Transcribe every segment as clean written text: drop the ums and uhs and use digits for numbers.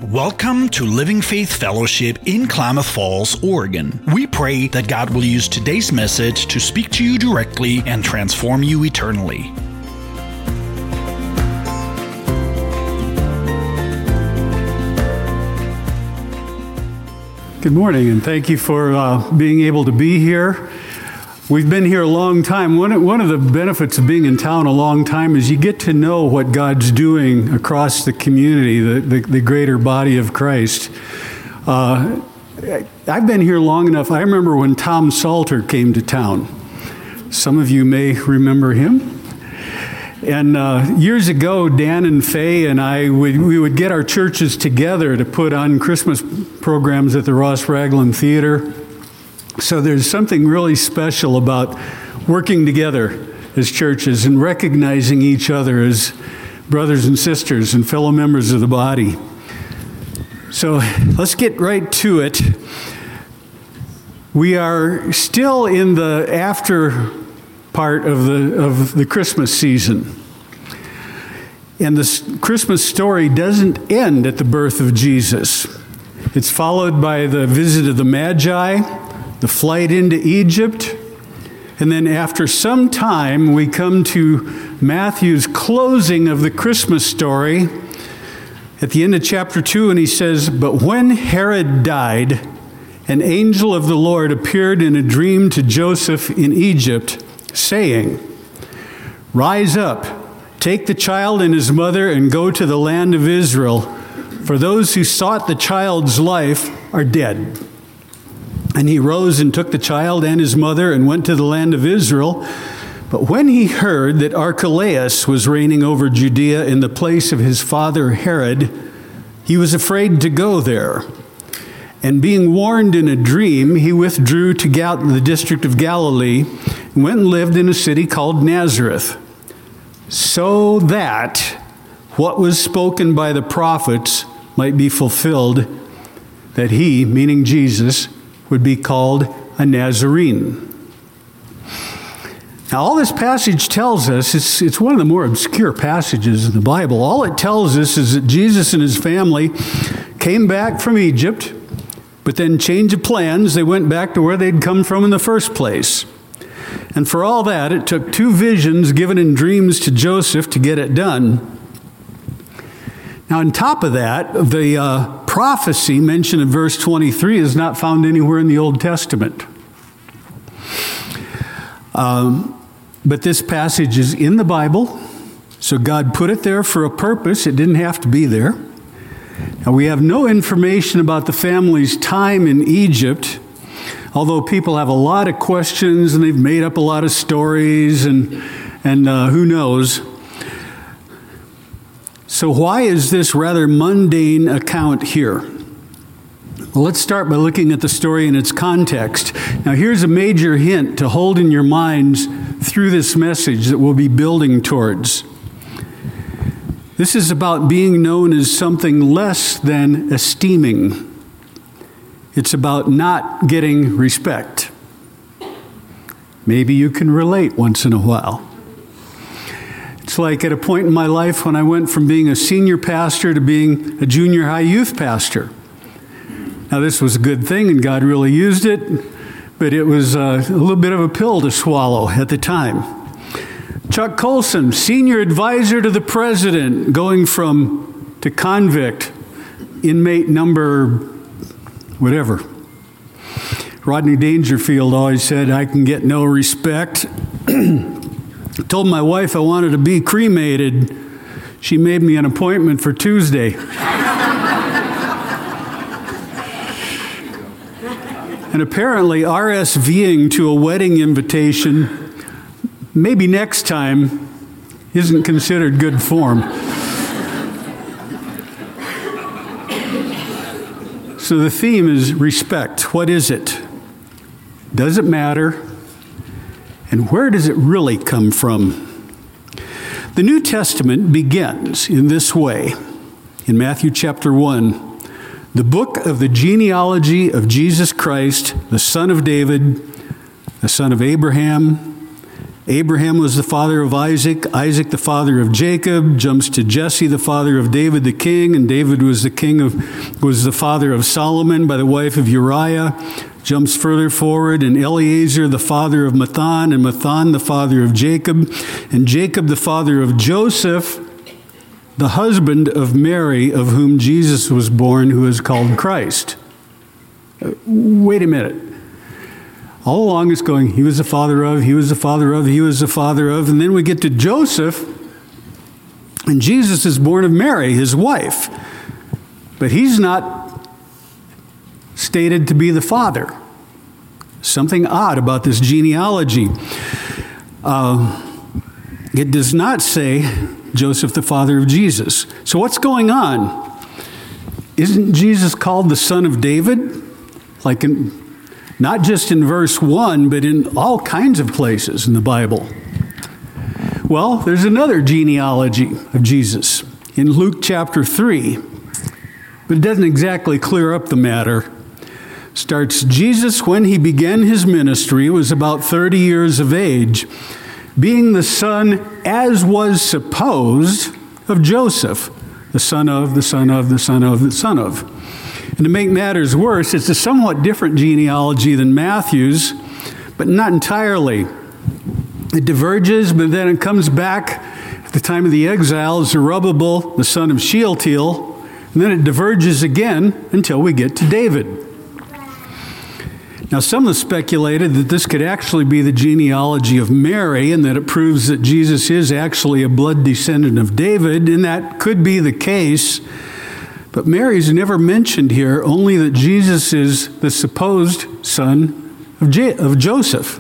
Welcome to Living Faith Fellowship in Klamath Falls, Oregon. We pray that God will use today's message to speak to you directly and transform you eternally. Good morning, and thank you for being able to be here. We've been here a long time. One of the benefits of being in town a long time is you get to know what God's doing across the community, the greater body of Christ. I've been here long enough. I remember when Tom Salter came to town. Some of you may remember him. And years ago, Dan and Faye and I, we would get our churches together to put on Christmas programs at the Ross Raglan Theater. So there's something really special about working together as churches and recognizing each other as brothers and sisters and fellow members of the body. So let's get right to it. We are still in the after part of the Christmas season. And the Christmas story doesn't end at the birth of Jesus. It's followed by the visit of the Magi, the flight into Egypt, and then after some time, we come to Matthew's closing of the Christmas story at the end of chapter 2, and he says, "But when Herod died, an angel of the Lord appeared in a dream to Joseph in Egypt, saying, 'Rise up, take the child and his mother, and go to the land of Israel, for those who sought the child's life are dead.' And he rose and took the child and his mother and went to the land of Israel. But when he heard that Archelaus was reigning over Judea in the place of his father Herod, he was afraid to go there. And being warned in a dream, he withdrew to the district of Galilee and went and lived in a city called Nazareth, so that what was spoken by the prophets might be fulfilled, that he, meaning Jesus, would be called a Nazarene." Now, all this passage tells us, it's one of the more obscure passages in the Bible. All it tells us is that Jesus and his family came back from Egypt, but then change of plans, they went back to where they'd come from in the first place. And for all that, it took two visions given in dreams to Joseph to get it done. Now, on top of that, the prophecy mentioned in verse 23 is not found anywhere in the Old Testament. But this passage is in the Bible, so God put it there for a purpose. It didn't have to be there. Now, we have no information about the family's time in Egypt, although people have a lot of questions and they've made up a lot of stories and who knows. So why is this rather mundane account here? Well, let's start by looking at the story in its context. Now, here's a major hint to hold in your minds through this message that we'll be building towards. This is about being known as something less than esteeming. It's about not getting respect. Maybe you can relate once in a while. It's like at a point in my life when I went from being a senior pastor to being a junior high youth pastor. Now, this was a good thing, and God really used it, but it was a little bit of a pill to swallow at the time. Chuck Colson, senior advisor to the president, going to convict, inmate number whatever. Rodney Dangerfield always said, "I can get no respect." I told my wife I wanted to be cremated. She made me an appointment for Tuesday. And apparently RSVing to a wedding invitation, maybe next time, isn't considered good form. So the theme is respect. What is it? Does it matter? And where does it really come from? The New Testament begins in this way. In Matthew chapter 1, the book of the genealogy of Jesus Christ, the son of David, the son of Abraham, Abraham was the father of Isaac, Isaac the father of Jacob, jumps to Jesse, the father of David the king, and David was the father of Solomon by the wife of Uriah. Jumps further forward, and Eliezer the father of Matthan, and Matthan the father of Jacob, and Jacob the father of Joseph, the husband of Mary, of whom Jesus was born, who is called Christ. Wait a minute. All along it's going, he was the father of, he was the father of, he was the father of, and then we get to Joseph, and Jesus is born of Mary, his wife. But he's not stated to be the father. Something odd about this genealogy. It does not say Joseph, the father of Jesus. So what's going on? Isn't Jesus called the son of David? Like not just in verse 1, but in all kinds of places in the Bible. Well, there's another genealogy of Jesus in Luke chapter 3, but it doesn't exactly clear up the matter. Starts, Jesus, when he began his ministry, was about 30 years of age, being the son, as was supposed, of Joseph, the son of, the son of, the son of, the son of. And to make matters worse, it's a somewhat different genealogy than Matthew's, but not entirely. It diverges, but then it comes back at the time of the exile, Zerubbabel, the son of Shealtiel, and then it diverges again until we get to David. Now, some have speculated that this could actually be the genealogy of Mary, and that it proves that Jesus is actually a blood descendant of David, and that could be the case. But Mary's never mentioned here, only that Jesus is the supposed son of Joseph.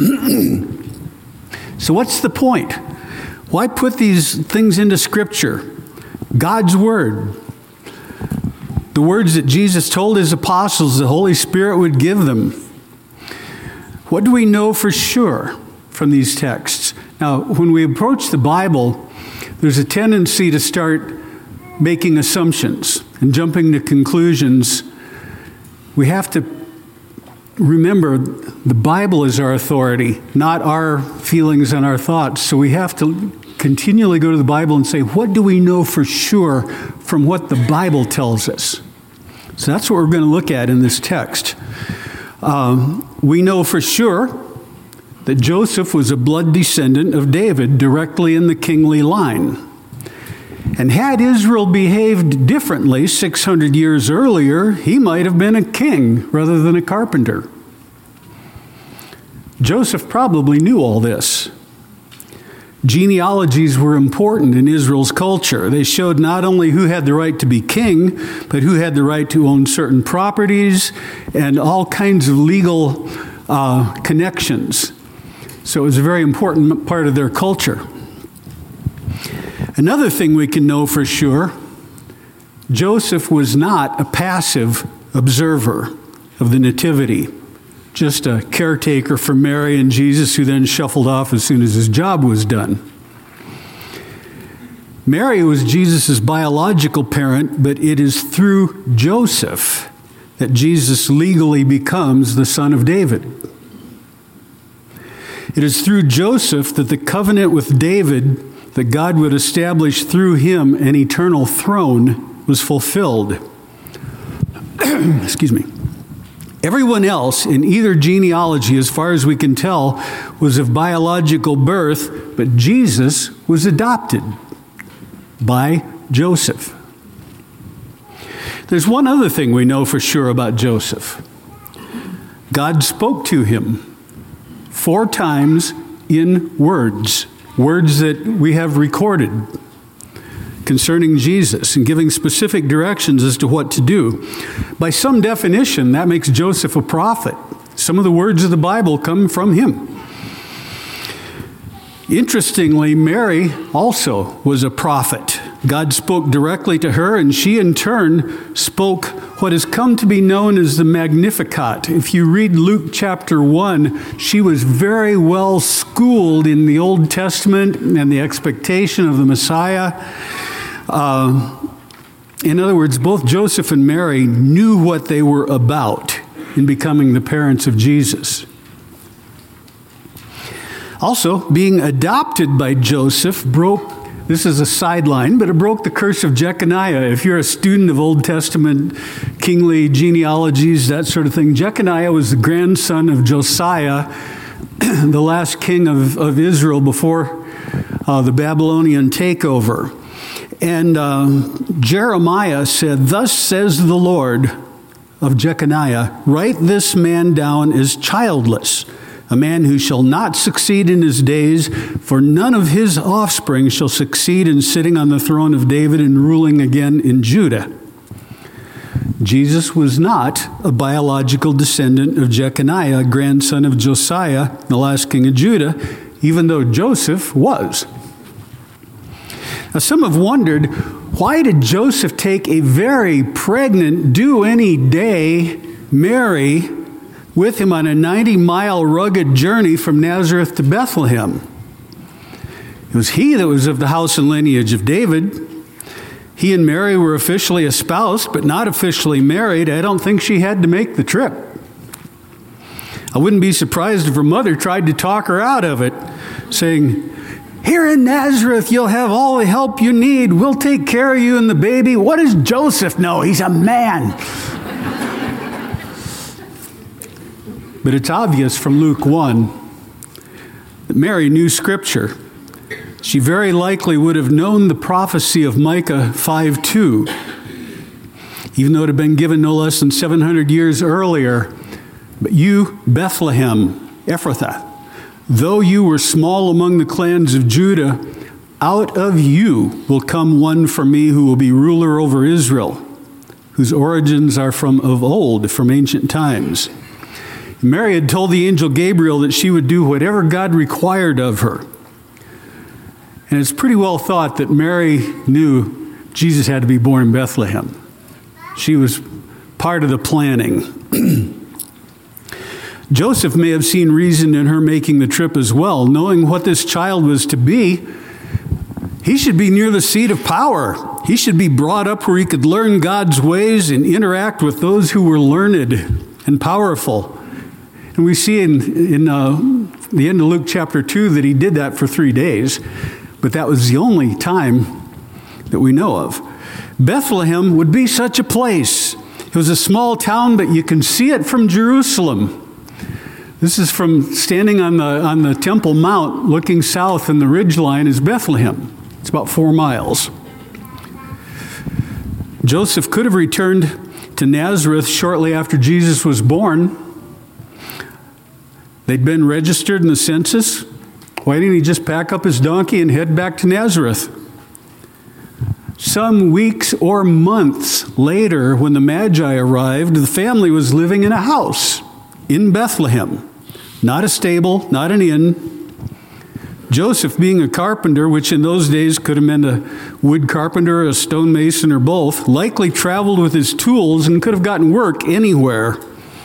So what's the point? Why put these things into Scripture? God's Word. The words that Jesus told his apostles the Holy Spirit would give them. What do we know for sure from these texts? Now, when we approach the Bible, there's a tendency to start making assumptions and jumping to conclusions. We have to remember the Bible is our authority, not our feelings and our thoughts. So we have to continually go to the Bible and say, what do we know for sure from what the Bible tells us? So that's what we're going to look at in this text. We know for sure that Joseph was a blood descendant of David directly in the kingly line. And had Israel behaved differently 600 years earlier, he might have been a king rather than a carpenter. Joseph probably knew all this. Genealogies were important in Israel's culture. They showed not only who had the right to be king, but who had the right to own certain properties and all kinds of legal connections. So it was a very important part of their culture. Another thing we can know for sure, Joseph was not a passive observer of the nativity, just a caretaker for Mary and Jesus who then shuffled off as soon as his job was done. Mary was Jesus' biological parent, but it is through Joseph that Jesus legally becomes the son of David. It is through Joseph that the covenant with David that God would establish through him an eternal throne was fulfilled. Excuse me. Everyone else in either genealogy, as far as we can tell, was of biological birth, but Jesus was adopted by Joseph. There's one other thing we know for sure about Joseph. God spoke to him 4 times in words that we have recorded concerning Jesus and giving specific directions as to what to do. By some definition, that makes Joseph a prophet. Some of the words of the Bible come from him. Interestingly, Mary also was a prophet. God spoke directly to her, and she in turn spoke what has come to be known as the Magnificat. If you read Luke chapter 1, she was very well schooled in the Old Testament and the expectation of the Messiah. In other words, both Joseph and Mary knew what they were about in becoming the parents of Jesus. Also, being adopted by Joseph this is a sideline, but it broke the curse of Jeconiah. If you're a student of Old Testament kingly genealogies, that sort of thing, Jeconiah was the grandson of Josiah, the last king of Israel before the Babylonian takeover. And Jeremiah said, "Thus says the Lord," of Jeconiah, "write this man down as childless, a man who shall not succeed in his days, for none of his offspring shall succeed in sitting on the throne of David and ruling again in Judah." Jesus was not a biological descendant of Jeconiah, grandson of Josiah, the last king of Judah, even though Joseph was. Now, some have wondered, why did Joseph take a very pregnant, do-any-day Mary with him on a 90-mile rugged journey from Nazareth to Bethlehem? It was he that was of the house and lineage of David. He and Mary were officially espoused, but not officially married. I don't think she had to make the trip. I wouldn't be surprised if her mother tried to talk her out of it, saying, "Here in Nazareth, you'll have all the help you need. We'll take care of you and the baby. What does Joseph know? He's a man." But it's obvious from Luke 1 that Mary knew Scripture. She very likely would have known the prophecy of Micah 5:2, even though it had been given no less than 700 years earlier. "But you, Bethlehem, Ephrathah, though you were small among the clans of Judah, out of you will come one for me who will be ruler over Israel, whose origins are from of old, from ancient times." Mary had told the angel Gabriel that she would do whatever God required of her. And it's pretty well thought that Mary knew Jesus had to be born in Bethlehem. She was part of the planning. Joseph may have seen reason in her making the trip as well, knowing what this child was to be. He should be near the seat of power. He should be brought up where he could learn God's ways and interact with those who were learned and powerful. And we see in the end of Luke chapter 2 that he did that for 3 days, but that was the only time that we know of. Bethlehem would be such a place. It was a small town, but you can see it from Jerusalem. This is from standing on the Temple Mount, looking south, and the ridgeline is Bethlehem. It's about 4 miles. Joseph could have returned to Nazareth shortly after Jesus was born. They'd been registered in the census. Why didn't he just pack up his donkey and head back to Nazareth? Some weeks or months later, when the Magi arrived, the family was living in a house in Bethlehem. Not a stable, not an inn. Joseph, being a carpenter, which in those days could have meant a wood carpenter, a stonemason, or both, likely traveled with his tools and could have gotten work anywhere.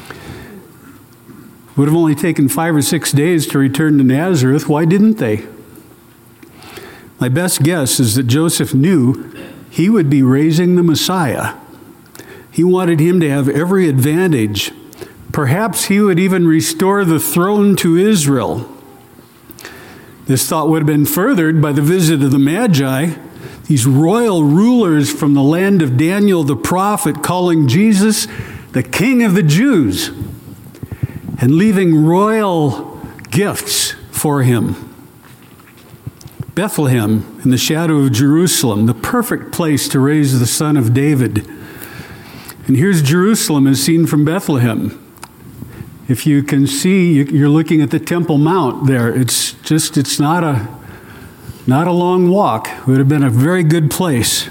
Would have only taken 5 or 6 days to return to Nazareth. Why didn't they? My best guess is that Joseph knew he would be raising the Messiah. He wanted him to have every advantage. Perhaps he would even restore the throne to Israel. This thought would have been furthered by the visit of the Magi, these royal rulers from the land of Daniel the prophet, calling Jesus the King of the Jews, and leaving royal gifts for him. Bethlehem, in the shadow of Jerusalem, the perfect place to raise the son of David. And here's Jerusalem as seen from Bethlehem. If you can see, you're looking at the Temple Mount there. It's not a long walk. It would have been a very good place.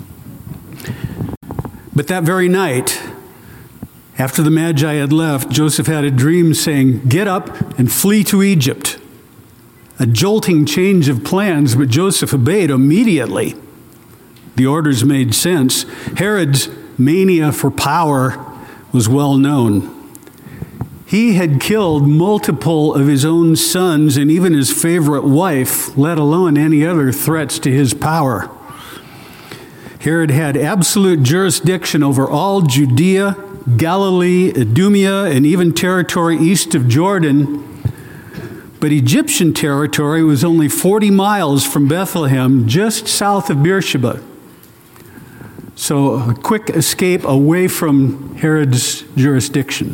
But that very night, after the Magi had left, Joseph had a dream saying, "Get up and flee to Egypt." A jolting change of plans, but Joseph obeyed immediately. The orders made sense. Herod's mania for power was well known. He had killed multiple of his own sons and even his favorite wife, let alone any other threats to his power. Herod had absolute jurisdiction over all Judea, Galilee, Idumea, and even territory east of Jordan. But Egyptian territory was only 40 miles from Bethlehem, just south of Beersheba. So a quick escape away from Herod's jurisdiction.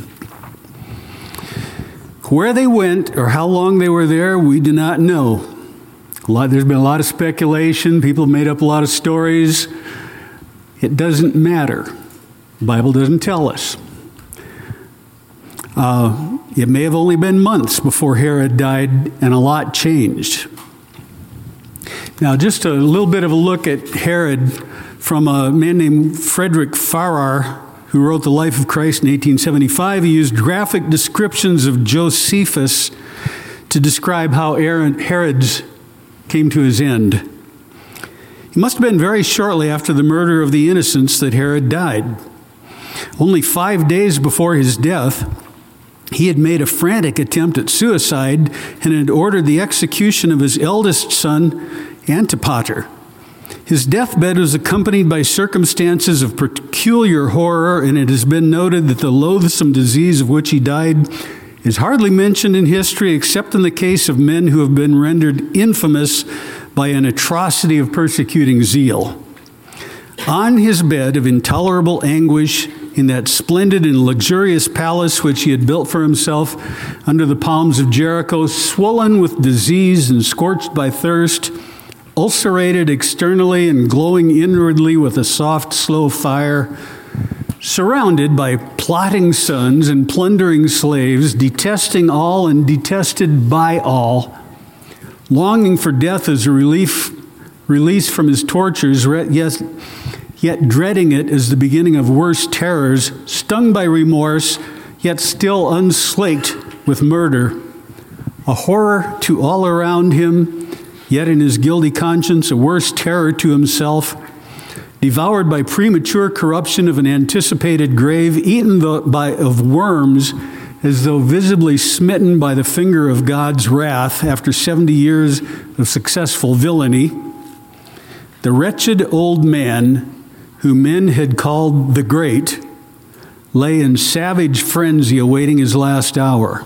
Where they went or how long they were there, we do not know. There's been a lot of speculation. People have made up a lot of stories. It doesn't matter. The Bible doesn't tell us. It may have only been months before Herod died, and a lot changed. Now, just a little bit of a look at Herod from a man named Frederick Farrar, who wrote The Life of Christ in 1875. He used graphic descriptions of Josephus to describe how Herod came to his end. It must have been very shortly after the murder of the innocents that Herod died. Only 5 days before his death, he had made a frantic attempt at suicide and had ordered the execution of his eldest son, Antipater. His deathbed was accompanied by circumstances of peculiar horror, and it has been noted that the loathsome disease of which he died is hardly mentioned in history except in the case of men who have been rendered infamous by an atrocity of persecuting zeal. On his bed of intolerable anguish in that splendid and luxurious palace which he had built for himself under the palms of Jericho, swollen with disease and scorched by thirst, ulcerated externally and glowing inwardly with a soft, slow fire, surrounded by plotting sons and plundering slaves, detesting all and detested by all, longing for death as a release from his tortures, yet dreading it as the beginning of worse terrors, stung by remorse, yet still unslaked with murder, a horror to all around him, yet in his guilty conscience, a worse terror to himself, devoured by premature corruption of an anticipated grave, eaten of worms, as though visibly smitten by the finger of God's wrath after 70 years of successful villainy. The wretched old man, who men had called the Great, lay in savage frenzy awaiting his last hour.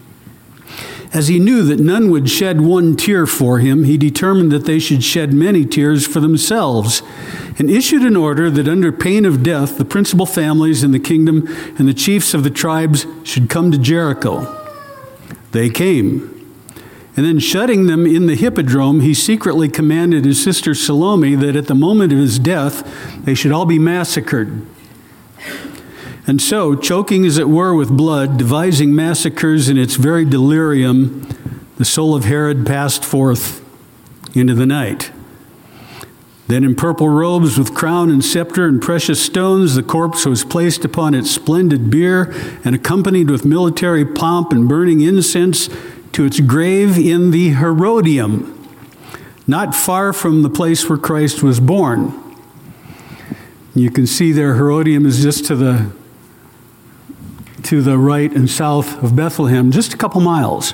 As he knew that none would shed one tear for him, he determined that they should shed many tears for themselves, and issued an order that under pain of death, the principal families in the kingdom and the chiefs of the tribes should come to Jericho. They came. And then shutting them in the hippodrome, he secretly commanded his sister Salome that at the moment of his death, they should all be massacred. And so, choking as it were with blood, devising massacres in its very delirium, the soul of Herod passed forth into the night. Then in purple robes with crown and scepter and precious stones, the corpse was placed upon its splendid bier and accompanied with military pomp and burning incense to its grave in the Herodium, not far from the place where Christ was born. You can see there Herodium is just to the right and south of Bethlehem, just a couple miles.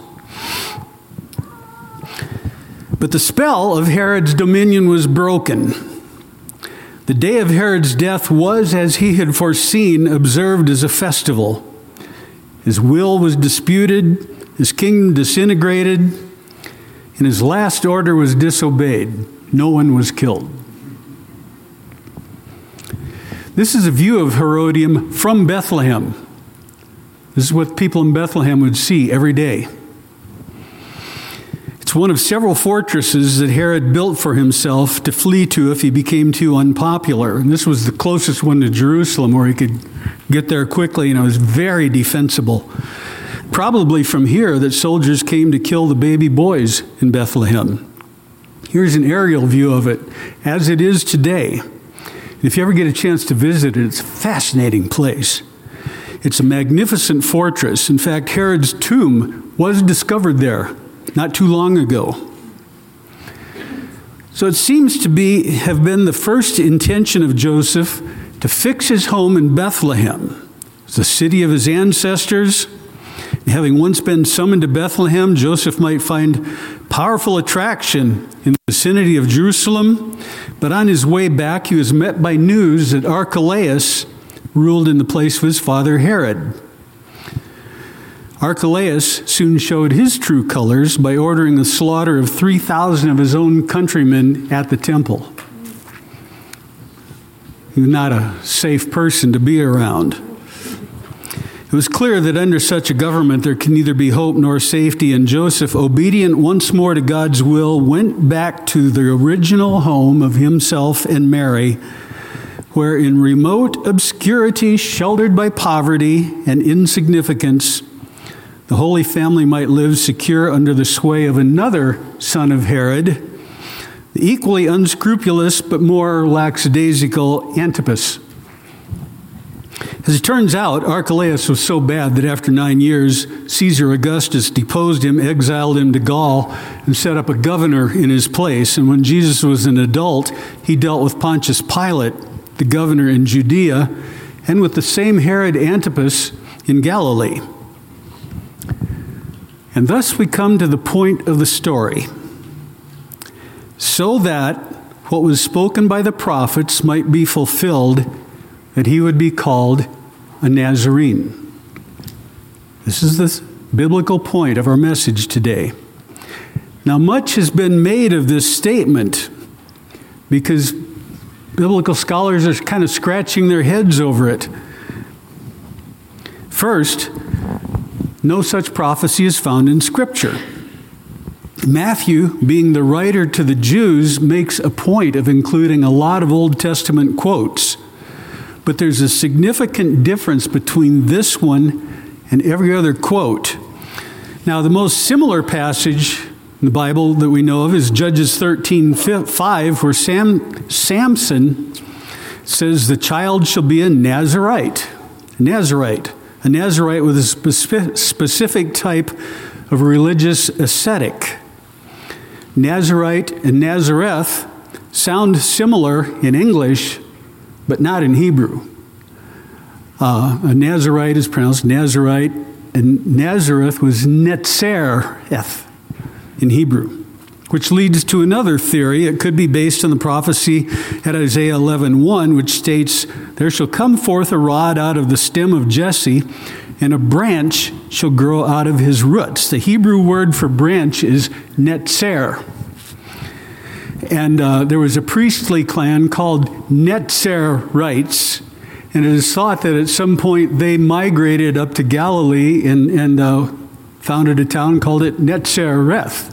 But the spell of Herod's dominion was broken. The day of Herod's death was, as he had foreseen, observed as a festival. His will was disputed, his kingdom disintegrated, and his last order was disobeyed. No one was killed. This is a view of Herodium from Bethlehem. This is what people in Bethlehem would see every day. It's one of several fortresses that Herod built for himself to flee to if he became too unpopular. And this was the closest one to Jerusalem where he could get there quickly, and it was very defensible. Probably from here that soldiers came to kill the baby boys in Bethlehem. Here's an aerial view of it as it is today. If you ever get a chance to visit it, it's a fascinating place. It's a magnificent fortress. In fact, Herod's tomb was discovered there not too long ago. So it seems to have been the first intention of Joseph to fix his home in Bethlehem, the city of his ancestors. Having once been summoned to Bethlehem, Joseph might find powerful attraction in the vicinity of Jerusalem, but on his way back, he was met by news that Archelaus ruled in the place of his father Herod. Archelaus soon showed his true colors by ordering the slaughter of 3,000 of his own countrymen at the temple. He was not a safe person to be around. It was clear that under such a government there can neither be hope nor safety, and Joseph, obedient once more to God's will, went back to the original home of himself and Mary, where in remote obscurity, sheltered by poverty and insignificance, the Holy Family might live secure under the sway of another son of Herod, the equally unscrupulous but more lackadaisical Antipas. As it turns out, Archelaus was so bad that after 9 years, Caesar Augustus deposed him, exiled him to Gaul, and set up a governor in his place. And when Jesus was an adult, he dealt with Pontius Pilate, the governor in Judea, and with the same Herod Antipas in Galilee. And thus we come to the point of the story. So that what was spoken by the prophets might be fulfilled, that he would be called a Nazarene. This is the biblical point of our message today. Now, much has been made of this statement because biblical scholars are kind of scratching their heads over it. First, no such prophecy is found in Scripture. Matthew, being the writer to the Jews, makes a point of including a lot of Old Testament quotes. But there's a significant difference between this one and every other quote. Now, the most similar passage in the Bible that we know of is Judges 13:5, where Samson says, "The child shall be a Nazarite." A Nazarite with a specific type of religious ascetic. Nazarite and Nazareth sound similar in English, but not in Hebrew. A Nazarite is pronounced Nazarite, and Nazareth was Netzereth in Hebrew, which leads to another theory. It could be based on the prophecy at Isaiah 11:1, which states, "There shall come forth a rod out of the stem of Jesse, and a branch shall grow out of his roots." The Hebrew word for branch is netzer. And there was a priestly clan called Netzerites, and it is thought that at some point they migrated up to Galilee and founded a town called it Nazareth.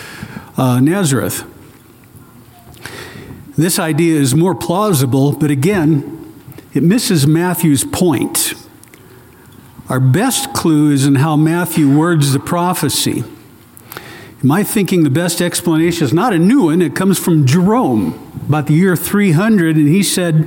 This idea is more plausible, but again, it misses Matthew's point. Our best clue is in how Matthew words the prophecy. In my thinking, the best explanation is not a new one. It comes from Jerome, about the year 300, and he said,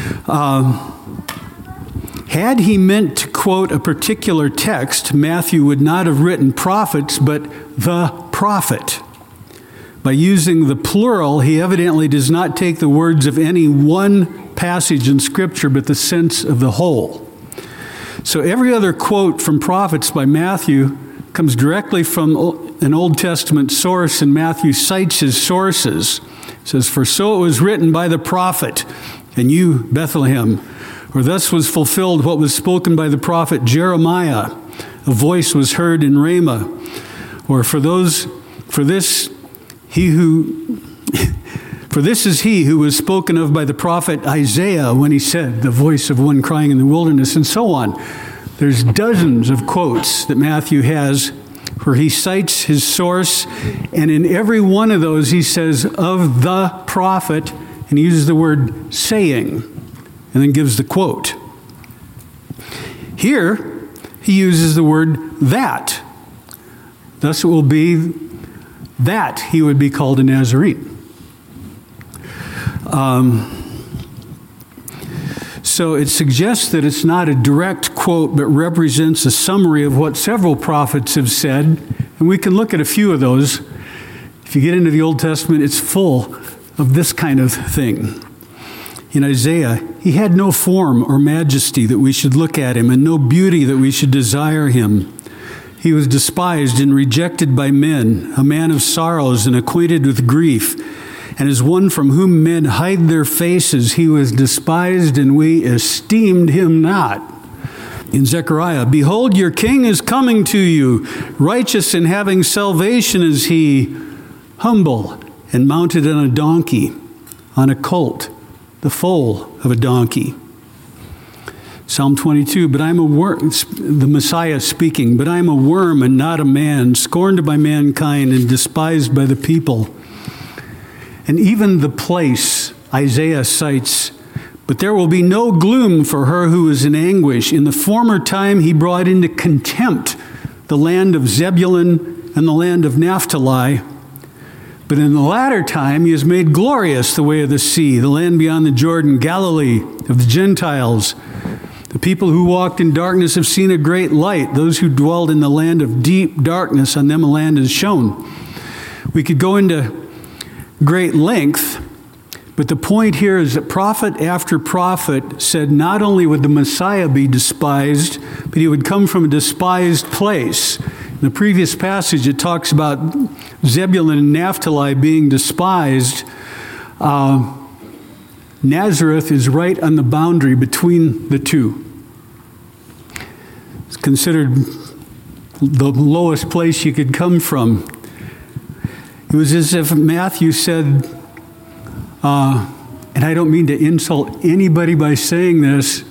had he meant to quote a particular text, Matthew would not have written prophets, but the prophet. By using the plural, he evidently does not take the words of any one passage in Scripture, but the sense of the whole. So every other quote from prophets by Matthew comes directly from an Old Testament source, and Matthew cites his sources. He says, "For so it was written by the prophet, and you, Bethlehem, or thus was fulfilled what was spoken by the prophet Jeremiah. A voice was heard in Ramah, or for this is he who was spoken of by the prophet Isaiah when he said, the voice of one crying in the wilderness," and so on. There's dozens of quotes that Matthew has where he cites his source, and in every one of those he says, "of the prophet," and he uses the word "saying," and then gives the quote. Here, he uses the word "that." Thus it will be that he would be called a Nazarene. So it suggests that it's not a direct quote, but represents a summary of what several prophets have said. And we can look at a few of those. If you get into the Old Testament, it's full of this kind of thing. In Isaiah, he had no form or majesty that we should look at him, and no beauty that we should desire him. He was despised and rejected by men, a man of sorrows and acquainted with grief. And as one from whom men hide their faces, he was despised, and we esteemed him not. In Zechariah, behold, your king is coming to you, righteous and having salvation is he, humble and mounted on a donkey, on a colt, the foal of a donkey. Psalm 22, but I'm a worm, the Messiah speaking, but I'm a worm and not a man, scorned by mankind and despised by the people. And even the place Isaiah cites, but there will be no gloom for her who is in anguish. In the former time he brought into contempt the land of Zebulun and the land of Naphtali. But in the latter time he has made glorious the way of the sea, the land beyond the Jordan, Galilee of the Gentiles. The people who walked in darkness have seen a great light. Those who dwelled in the land of deep darkness, on them a land is shown. We could go into great length, but the point here is that prophet after prophet said not only would the Messiah be despised, but he would come from a despised place. In the previous passage, it talks about Zebulun and Naphtali being despised. Nazareth is right on the boundary between the two. It's considered the lowest place you could come from. It was as if Matthew said, and I don't mean to insult anybody by saying this,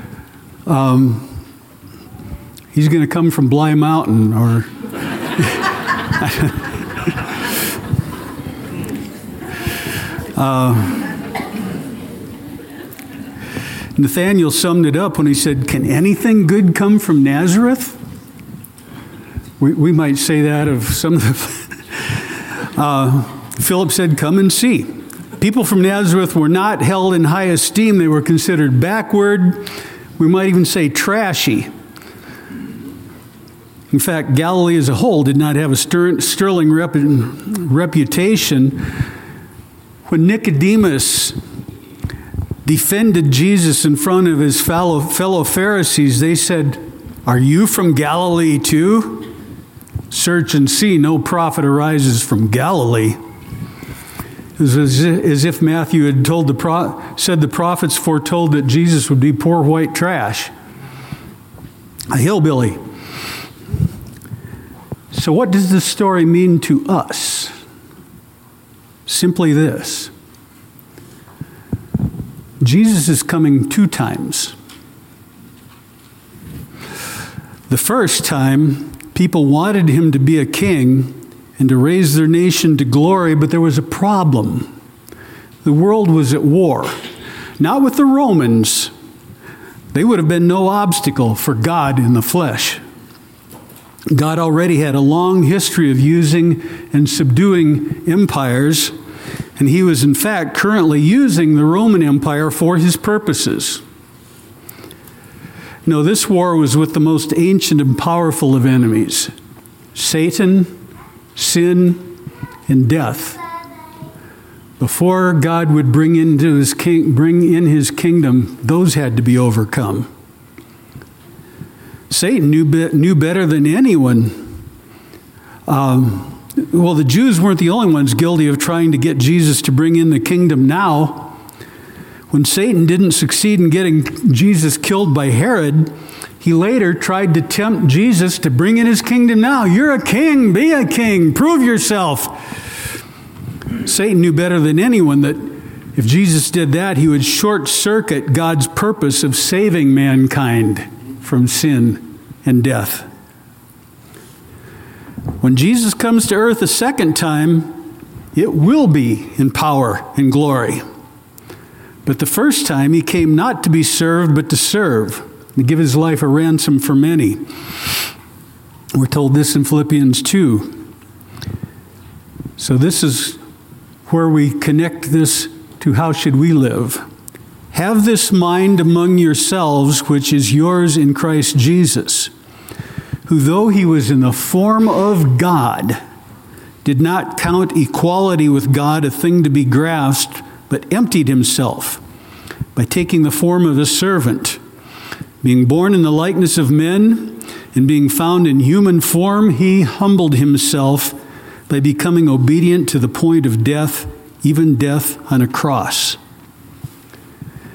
he's going to come from Bly Mountain, or Nathaniel summed it up when he said, can anything good come from Nazareth? We might say that of some of the... Philip said, come and see. People from Nazareth were not held in high esteem. They were considered backward. We might even say trashy. In fact, Galilee as a whole did not have a sterling reputation. When Nicodemus defended Jesus in front of his fellow Pharisees, they said, are you from Galilee too? Search and see, no prophet arises from Galilee. It was as if Matthew had said the prophets foretold that Jesus would be poor white trash, a hillbilly. So what does this story mean to us? Simply this. Jesus is coming 2 times. The first time, people wanted him to be a king and to raise their nation to glory, but there was a problem. The world was at war. Not with the Romans. They would have been no obstacle for God in the flesh. God already had a long history of using and subduing empires, and he was in fact currently using the Roman Empire for his purposes. No, this war was with the most ancient and powerful of enemies, Satan, sin, and death. Before God would bring in his kingdom, those had to be overcome. Satan knew better than anyone. The Jews weren't the only ones guilty of trying to get Jesus to bring in the kingdom now. When Satan didn't succeed in getting Jesus killed by Herod, he later tried to tempt Jesus to bring in his kingdom now. You're a king, be a king, prove yourself. Satan knew better than anyone that if Jesus did that, he would short-circuit God's purpose of saving mankind from sin and death. When Jesus comes to earth a second time, it will be in power and glory. But the first time, he came not to be served, but to serve, and give his life a ransom for many. We're told this in Philippians 2. So this is where we connect this to how should we live. Have this mind among yourselves, which is yours in Christ Jesus, who though he was in the form of God, did not count equality with God a thing to be grasped, but emptied himself by taking the form of a servant. Being born in the likeness of men and being found in human form, he humbled himself by becoming obedient to the point of death, even death on a cross.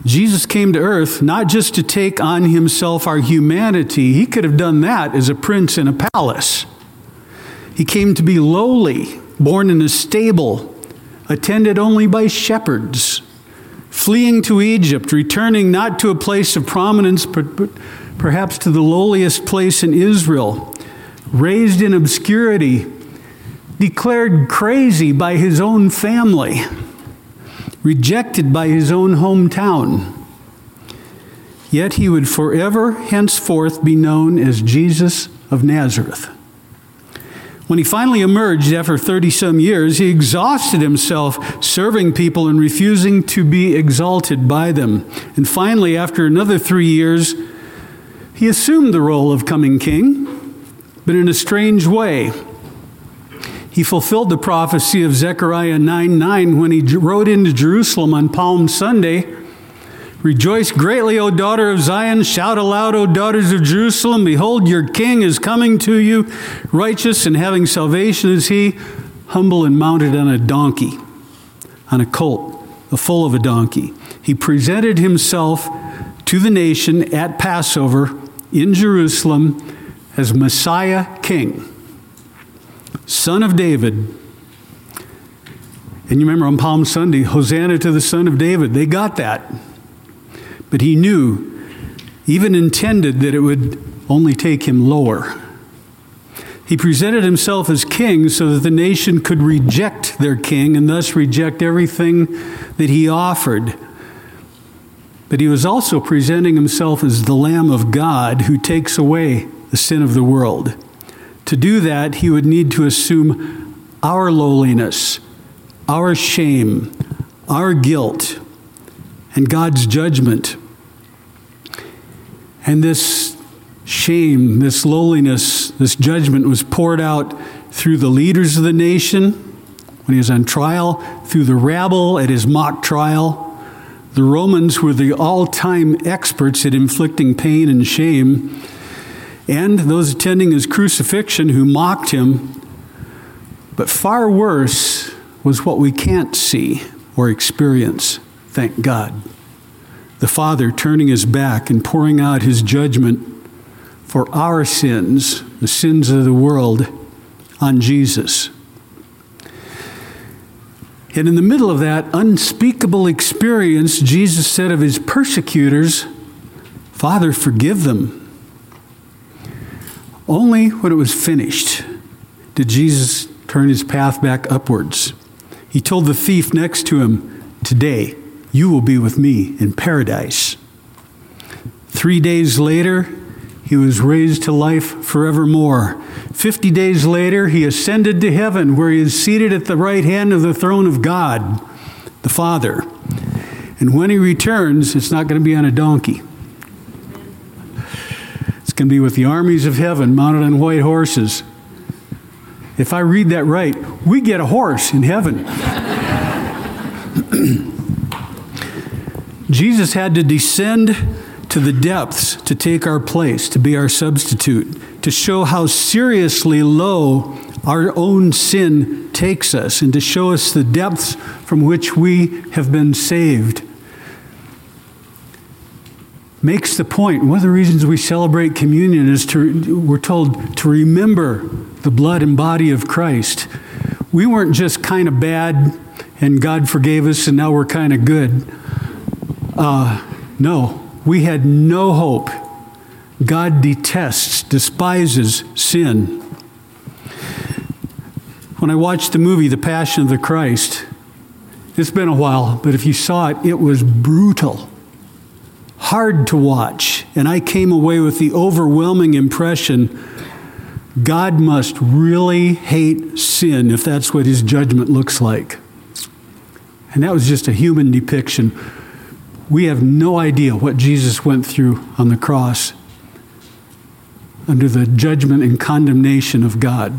Jesus came to earth not just to take on himself our humanity. He could have done that as a prince in a palace. He came to be lowly, born in a stable, attended only by shepherds, fleeing to Egypt, returning not to a place of prominence, but perhaps to the lowliest place in Israel, raised in obscurity, declared crazy by his own family, rejected by his own hometown. Yet he would forever henceforth be known as Jesus of Nazareth. When he finally emerged after 30-some years, he exhausted himself serving people and refusing to be exalted by them. And finally, after another 3 years, he assumed the role of coming king, but in a strange way. He fulfilled the prophecy of Zechariah 9:9 when he rode into Jerusalem on Palm Sunday. Rejoice greatly, O daughter of Zion. Shout aloud, O daughters of Jerusalem. Behold, your king is coming to you. Righteous and having salvation is he, humble and mounted on a donkey, on a colt, the foal of a donkey. He presented himself to the nation at Passover in Jerusalem as Messiah King, Son of David. And you remember on Palm Sunday, Hosanna to the Son of David. They got that. But he knew, even intended, that it would only take him lower. He presented himself as king so that the nation could reject their king and thus reject everything that he offered. But he was also presenting himself as the Lamb of God who takes away the sin of the world. To do that, he would need to assume our lowliness, our shame, our guilt, and God's judgment. And this shame, this lowliness, this judgment was poured out through the leaders of the nation when he was on trial, through the rabble at his mock trial. The Romans were the all-time experts at inflicting pain and shame, and those attending his crucifixion who mocked him. But far worse was what we can't see or experience. Thank God. The Father turning his back and pouring out his judgment for our sins, the sins of the world, on Jesus. And in the middle of that unspeakable experience, Jesus said of his persecutors, Father, forgive them. Only when it was finished did Jesus turn his path back upwards. He told the thief next to him, today, you will be with me in paradise. 3 days later, he was raised to life forevermore. 50 days later, he ascended to heaven, where he is seated at the right hand of the throne of God, the Father. And when he returns, it's not going to be on a donkey. It's going to be with the armies of heaven mounted on white horses. If I read that right, we get a horse in heaven. Jesus had to descend to the depths to take our place, to be our substitute, to show how seriously low our own sin takes us, and to show us the depths from which we have been saved. Makes the point. One of the reasons we celebrate communion is we're told to remember the blood and body of Christ. We weren't just kind of bad and God forgave us and now we're kind of good. No, we had no hope. God detests, despises sin. When I watched the movie The Passion of the Christ, it's been a while, but if you saw it, it was brutal. Hard to watch. And I came away with the overwhelming impression God must really hate sin if that's what his judgment looks like. And that was just a human depiction. We have no idea what Jesus went through on the cross under the judgment and condemnation of God.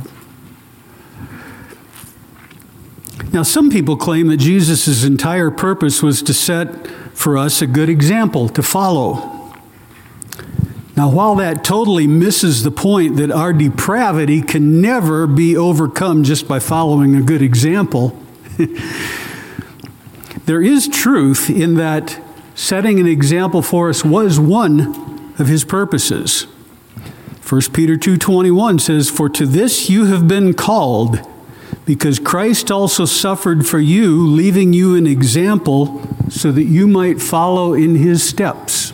Now, some people claim that Jesus' entire purpose was to set for us a good example to follow. Now, while that totally misses the point that our depravity can never be overcome just by following a good example, there is truth in that setting an example for us was one of his purposes. 1 Peter 2:21 says, "For to this you have been called, because Christ also suffered for you, leaving you an example so that you might follow in his steps."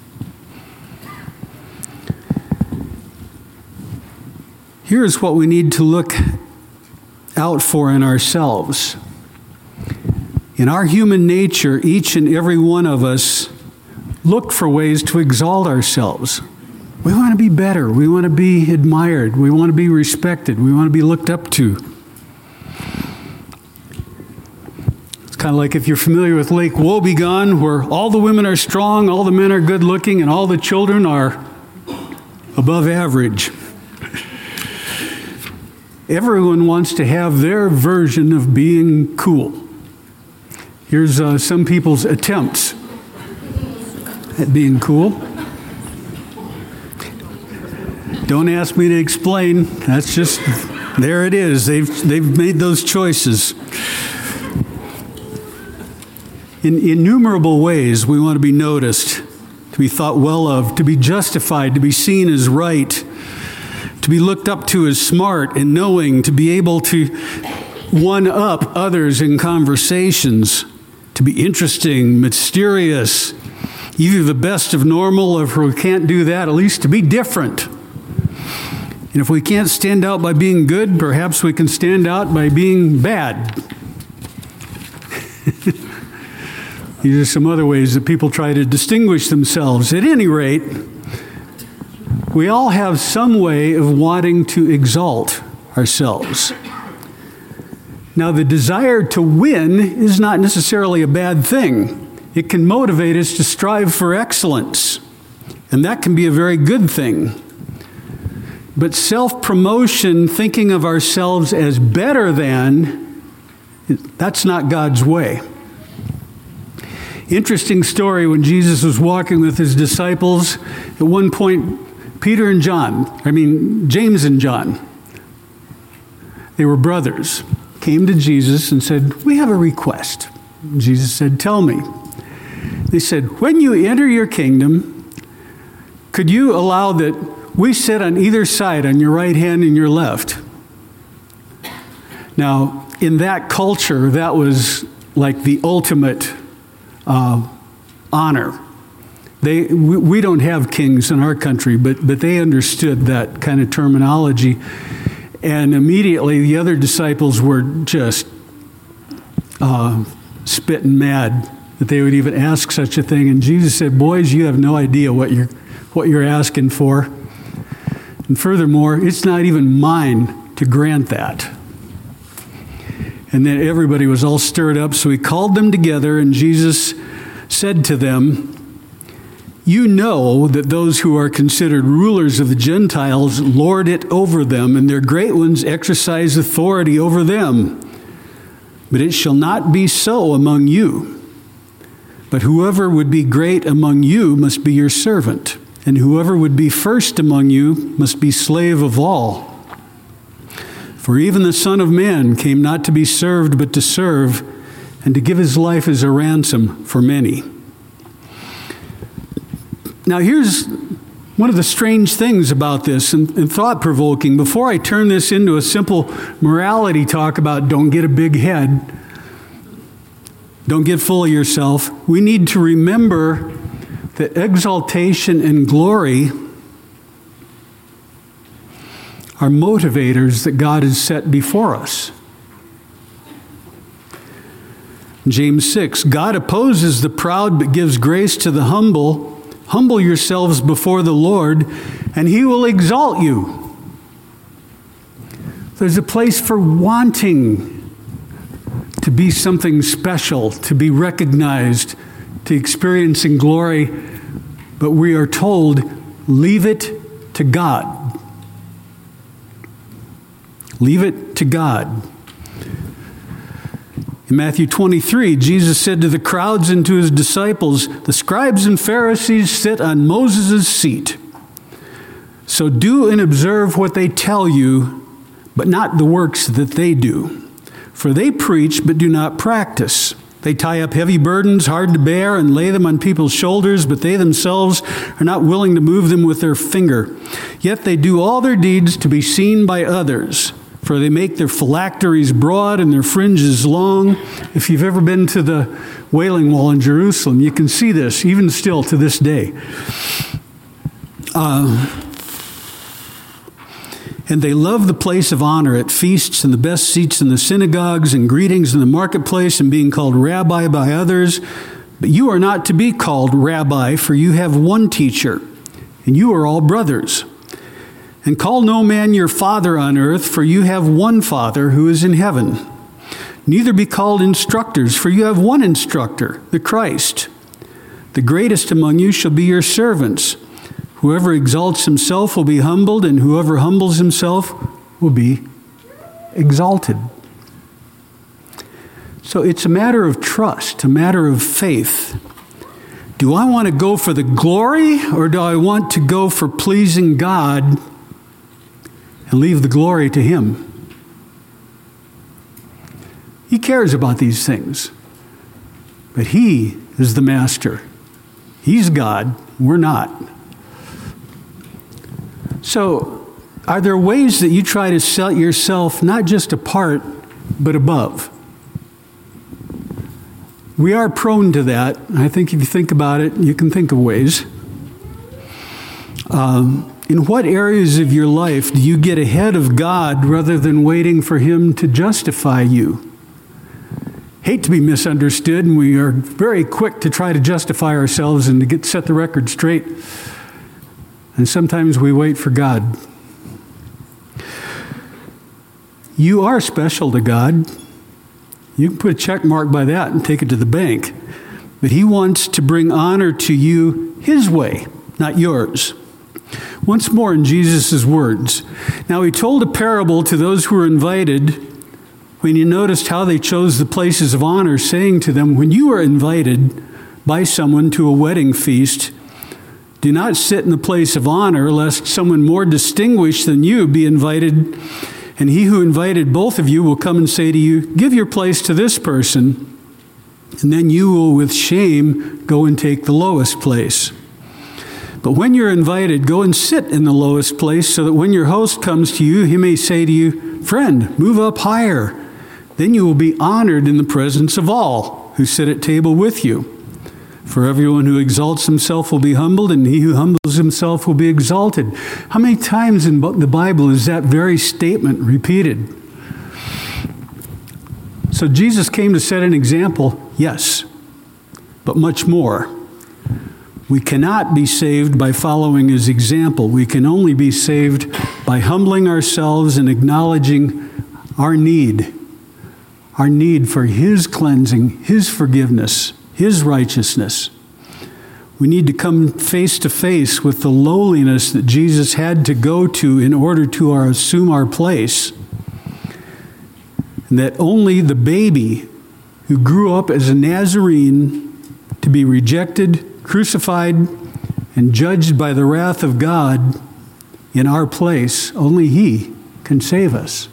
Here's what we need to look out for in ourselves. In our human nature, each and every one of us look for ways to exalt ourselves. We want to be better. We want to be admired. We want to be respected. We want to be looked up to. It's kind of like if you're familiar with Lake Wobegon, where all the women are strong, all the men are good looking, and all the children are above average. Everyone wants to have their version of being cool. Here's some people's attempts at being cool. Don't ask me to explain. That's just, there it is. They've made those choices. In innumerable ways, we want to be noticed, to be thought well of, to be justified, to be seen as right, to be looked up to as smart and knowing, to be able to one-up others in conversations, to be interesting, mysterious, either the best of normal, or if we can't do that, at least to be different. And if we can't stand out by being good, perhaps we can stand out by being bad. These are some other ways that people try to distinguish themselves. At any rate, we all have some way of wanting to exalt ourselves. Now, the desire to win is not necessarily a bad thing. It can motivate us to strive for excellence, and that can be a very good thing. But self-promotion, thinking of ourselves as better than, that's not God's way. Interesting story, when Jesus was walking with his disciples, at one point, James and John, they were brothers, came to Jesus and said, "We have a request." Jesus said, "Tell me." They said, "When you enter your kingdom, could you allow that we sit on either side, on your right hand and your left?" Now, in that culture, that was like the ultimate honor. We don't have kings in our country, but they understood that kind of terminology. And immediately the other disciples were just spitting mad that they would even ask such a thing. And Jesus said, "Boys, you have no idea what you're asking for. And furthermore, it's not even mine to grant that." And then everybody was all stirred up, so he called them together, and Jesus said to them, "You know that those who are considered rulers of the Gentiles lord it over them, and their great ones exercise authority over them. But it shall not be so among you. But whoever would be great among you must be your servant, and whoever would be first among you must be slave of all. For even the Son of Man came not to be served, but to serve, and to give his life as a ransom for many." Now here's one of the strange things about this, and thought-provoking. Before I turn this into a simple morality talk about don't get a big head, don't get full of yourself, we need to remember that exaltation and glory are motivators that God has set before us. James 6, "God opposes the proud but gives grace to the humble. Humble yourselves before the Lord, and he will exalt you." There's a place for wanting to be something special, to be recognized, to experiencing glory, but we are told, leave it to God. Leave it to God. In Matthew 23, Jesus said to the crowds and to his disciples, "The scribes and Pharisees sit on Moses' seat. So do and observe what they tell you, but not the works that they do. For they preach but do not practice. They tie up heavy burdens, hard to bear, and lay them on people's shoulders, but they themselves are not willing to move them with their finger. Yet they do all their deeds to be seen by others, for they make their phylacteries broad and their fringes long. If you've ever been to the Wailing Wall in Jerusalem, you can see this, even still to this day. And they love the place of honor at feasts and the best seats in the synagogues and greetings in the marketplace and being called rabbi by others. But you are not to be called rabbi, for you have one teacher, and you are all brothers. And call no man your father on earth, for you have one Father who is in heaven. Neither be called instructors, for you have one instructor, the Christ. The greatest among you shall be your servants. Whoever exalts himself will be humbled, and whoever humbles himself will be exalted. So it's a matter of trust, a matter of faith. Do I want to go for the glory, or do I want to go for pleasing God and leave the glory to Him? He cares about these things, but He is the master. He's God, we're not. So, are there ways that you try to set yourself not just apart, but above? We are prone to that. I think if you think about it, you can think of ways. In what areas of your life do you get ahead of God rather than waiting for Him to justify you? Hate to be misunderstood, and we are very quick to try to justify ourselves and to set the record straight. And sometimes we wait for God. You are special to God. You can put a check mark by that and take it to the bank. But He wants to bring honor to you His way, not yours. Once more in Jesus' words. Now He told a parable to those who were invited when He noticed how they chose the places of honor, saying to them, when you are invited by someone to a wedding feast, do not sit in the place of honor, lest someone more distinguished than you be invited, and he who invited both of you will come and say to you, give your place to this person, and then you will with shame go and take the lowest place. But when you're invited, go and sit in the lowest place, so that when your host comes to you, he may say to you, friend, move up higher. Then you will be honored in the presence of all who sit at table with you. For everyone who exalts himself will be humbled, and he who humbles himself will be exalted. How many times in the Bible is that very statement repeated? So Jesus came to set an example, yes, but much more. We cannot be saved by following His example. We can only be saved by humbling ourselves and acknowledging our need for His cleansing, His forgiveness, His righteousness. We need to come face to face with the lowliness that Jesus had to go to in order to assume our place. And that only the baby who grew up as a Nazarene to be rejected, crucified, and judged by the wrath of God in our place, only He can save us.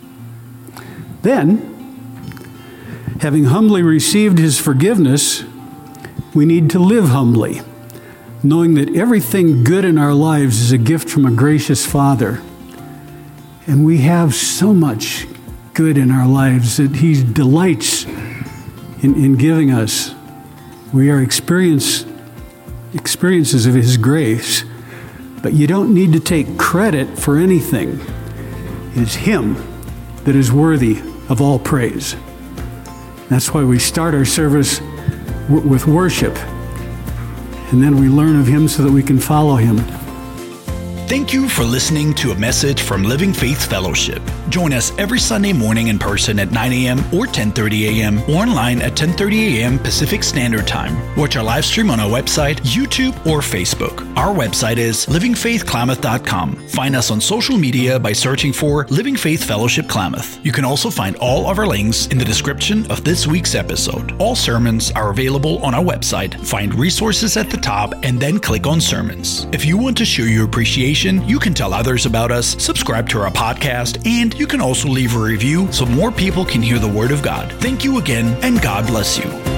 Then, having humbly received His forgiveness, we need to live humbly, knowing that everything good in our lives is a gift from a gracious Father. And we have so much good in our lives that He delights in giving us. We are experiences of His grace, but you don't need to take credit for anything. It's Him that is worthy of all praise. That's why we start our service with worship, and then we learn of Him so that we can follow Him. Thank you for listening to a message from Living Faith Fellowship. Join us every Sunday morning in person at 9 a.m. or 10:30 a.m. or online at 10:30 a.m. Pacific Standard Time. Watch our live stream on our website, YouTube, or Facebook. Our website is livingfaithklamath.com. Find us on social media by searching for Living Faith Fellowship Klamath. You can also find all of our links in the description of this week's episode. All sermons are available on our website. Find resources at the top and then click on Sermons. If you want to show your appreciation information, you can tell others about us, subscribe to our podcast, and you can also leave a review so more people can hear the Word of God. Thank you again, and God bless you.